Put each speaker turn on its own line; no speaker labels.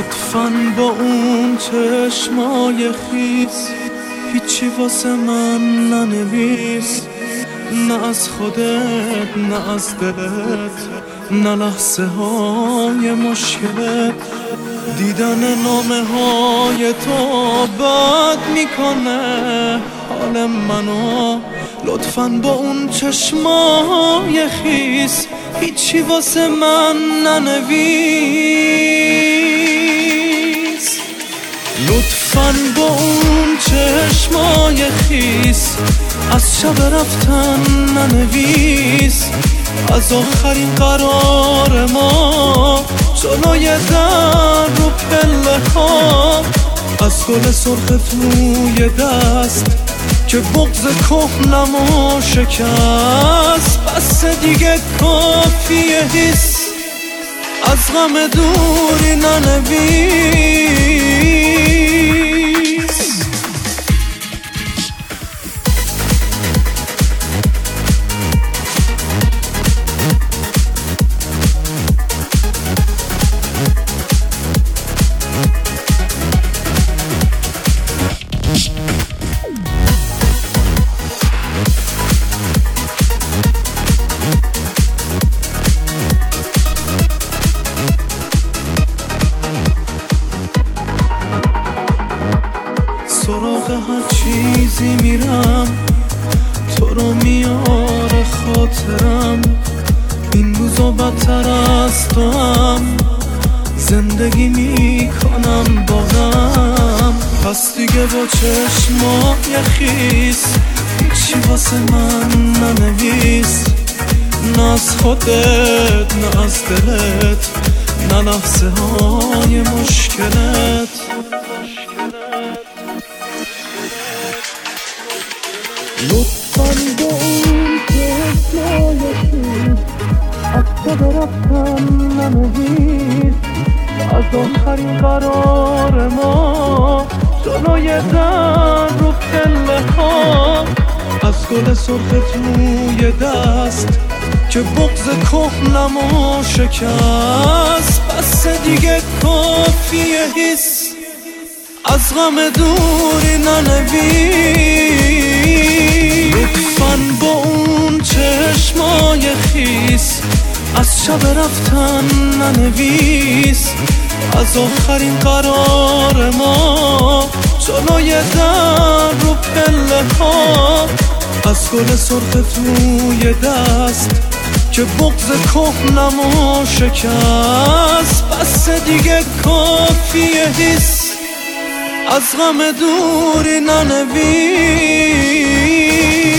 لطفاً با اون چشمای خیس هیچی واسه من ننویس، نه از خودت نه از دلت، نه لحظه های مشکلت. دیدن نامه های تو بد میکنه حال منو. لطفاً با اون چشمای خیس هیچی واسه من ننویس. لطفاً با اون چشمای خیس از شب رفتن ننویس. از آخرین قرار ما جلوی در رو پله ها، از گل سرخ توی دست که بغض کهنمو شکست. بس دیگه کافیه حس از غم دوری ننویس. سراغ هر چیزی میرم تو رو میاره خاطرم. این روزا بدتر از تو هم زندگی میکنم با غم. پس دیگه با چشمای خیس هیچی واسه من ننویس، نه از خودت نه از دلت، نه لحظه های مشکلت. لطفاً با اون چشمای خیس از شب رفتن ننویس. از آخرین قرار ما جلوی در رو پله ها، از گل سرخ توی دست که بغض کهنمو شکست. بس دیگه کافیه حس از غم دوری ننویس. لطفاً با اون چشمای خیس از شب رفتن ننویس. از آخرین قرار ما جلوی در رو پله ها، از گل سرخ توی دست که بغض کهنمو شکست. بس دیگه کافیه حس از غم دوری ننویس.